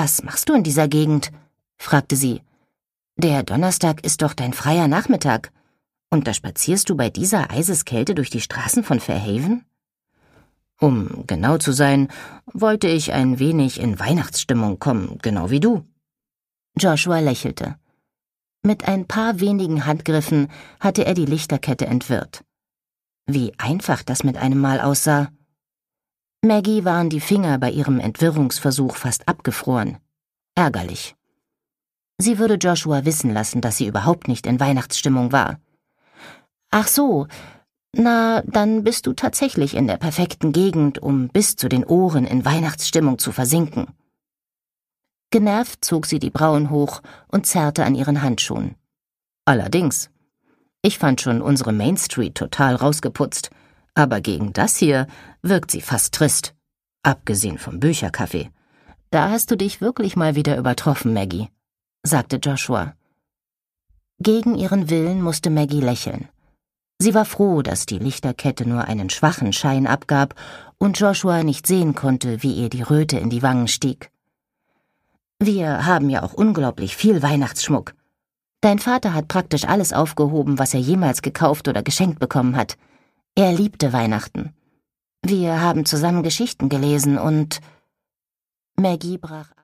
Was machst du in dieser Gegend?« fragte sie. »Der Donnerstag ist doch dein freier Nachmittag. Und da spazierst du bei dieser Eiseskälte durch die Straßen von Fairhaven?« »Um genau zu sein, wollte ich ein wenig in Weihnachtsstimmung kommen, genau wie du.« Joshua lächelte. Mit ein paar wenigen Handgriffen hatte er die Lichterkette entwirrt. Wie einfach das mit einem Mal aussah. Maggie waren die Finger bei ihrem Entwirrungsversuch fast abgefroren. Ärgerlich. Sie würde Joshua wissen lassen, dass sie überhaupt nicht in Weihnachtsstimmung war. »Ach so, na, dann bist du tatsächlich in der perfekten Gegend, um bis zu den Ohren in Weihnachtsstimmung zu versinken.« Genervt zog sie die Brauen hoch und zerrte an ihren Handschuhen. »Allerdings. Ich fand schon unsere Main Street total rausgeputzt, aber gegen das hier wirkt sie fast trist. Abgesehen vom Büchercafé. Da hast du dich wirklich mal wieder übertroffen, Maggie«, sagte Joshua. Gegen ihren Willen musste Maggie lächeln. Sie war froh, dass die Lichterkette nur einen schwachen Schein abgab und Joshua nicht sehen konnte, wie ihr die Röte in die Wangen stieg. »Wir haben ja auch unglaublich viel Weihnachtsschmuck. Dein Vater hat praktisch alles aufgehoben, was er jemals gekauft oder geschenkt bekommen hat. Er liebte Weihnachten. Wir haben zusammen Geschichten gelesen und...« Maggie brach